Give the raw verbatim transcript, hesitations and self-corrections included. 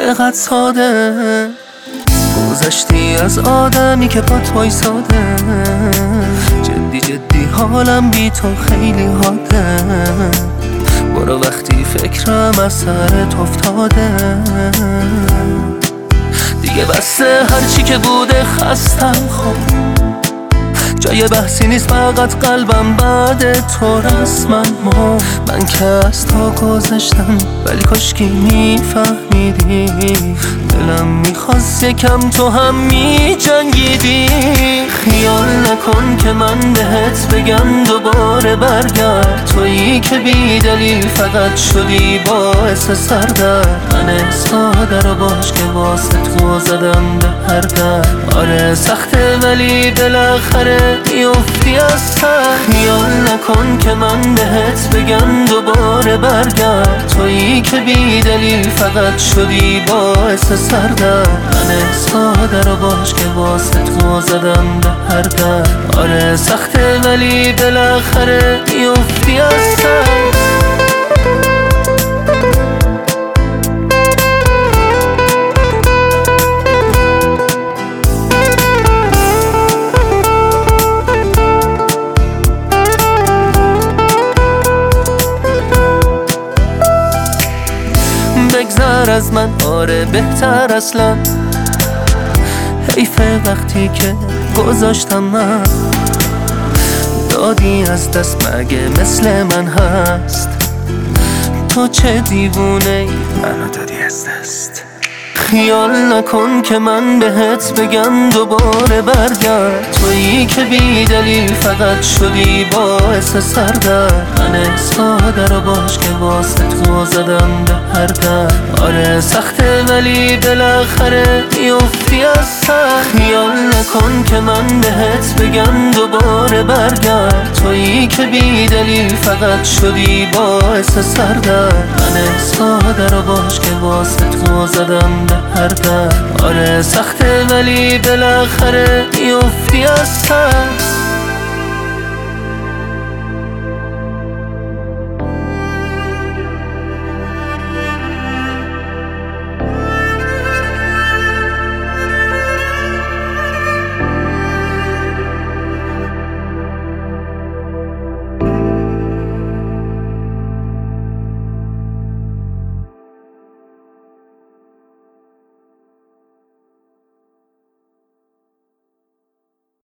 چقدر ساده گذشتی از آدمی که پات وایساده. جدی جدی حالم بی تو خیلی حاده. برو وقتی فکرم از سرت افتاده. دیگه بسه هرچی که بوده خستم خب. جای بحثی نیست فقط قلبم بعد تو رسما ما. من که از تو گذشتم ولی کاشکی میفهمیدی. دلم میخواست یکم تو هم میجنگیدی. خیال نکن که من بهت بگم دوباره برگرد. تویی که بی دلیل فقط شدی باعث سردرد. من ساده رو باش که واسه تو زدم به هر در. آره سخته ولی بالاخره میافتی از سر. خیال نکن که من بهت بگم دوباره برگرد. تویی که بی دلیل فقط شدی باعث سردرد. من ساده رو باش که واسه تو زدم به هر در. آره سخته ولی بالاخره میافتی از سر. بگذر از من آره بهتر اصلا. حیفه وقتی که گذاشتم من. دادی از دست مگه مثل من هست. تو چه دیوونه ای منو دادی از دست. خیال نکن که من بهت بگم دوباره برگرد. تویی که بی دلیل فقط شدی باعث سردرد. من ساده رو باش که واسه تو زدم به هر در. آره سخته ولی بالاخره میافتی از سر. خیال نکن که من بهت بگم دوباره برگرد. تویی که بی دلیل فقط شدی باعث سردرد. من ساده رو باش که واسه تو زدم به هر در. آره سخته ولی بالاخره میافتی از سر.